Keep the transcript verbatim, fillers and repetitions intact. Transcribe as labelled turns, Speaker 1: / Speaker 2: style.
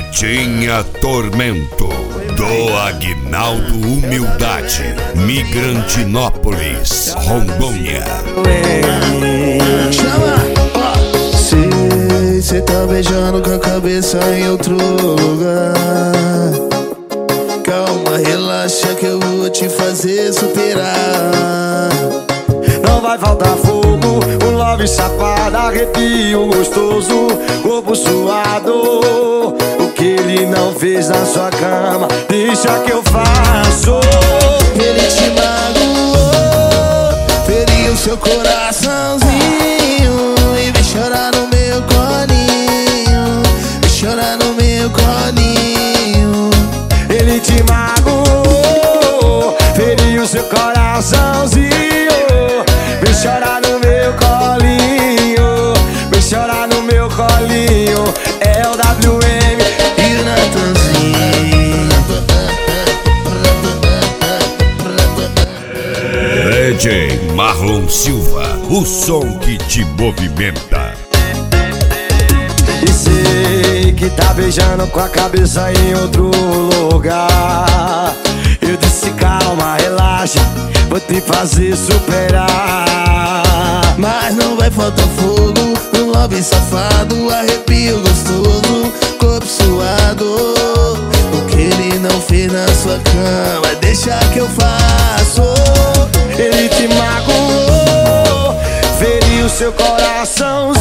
Speaker 1: Tinha Tormento, do Aguinaldo Humildade, Migrantinópolis, Rondônia.
Speaker 2: Sei, cê tá beijando com a cabeça em outro lugar. Calma, relaxa que eu vou te fazer superar.
Speaker 3: Não vai faltar fogo, um love safado, arrepio gostoso, corpo suado. O que ele não fez na sua cama, deixa que eu faço.
Speaker 2: Ele te magoou, feriu seu coraçãozinho e vem chorar no meu colinho, vem chorar no meu colinho.
Speaker 3: Ele te magoou, feriu seu coraçãozinho, vem chorar no meu colinho, vem chorar no meu colinho. É o W M
Speaker 2: e o Natanzinho.
Speaker 1: D J Marlon Silva, o som que te movimenta.
Speaker 3: E sei que tá beijando com a cabeça em outro lugar. Eu disse calma, relaxa, vou te fazer superar.
Speaker 2: Mas não vai faltar fogo, um love safado, arrepio gostoso, corpo suado. O que ele não fez na sua cama, deixa que eu faço.
Speaker 3: Ele te magoou, feriu seu coração.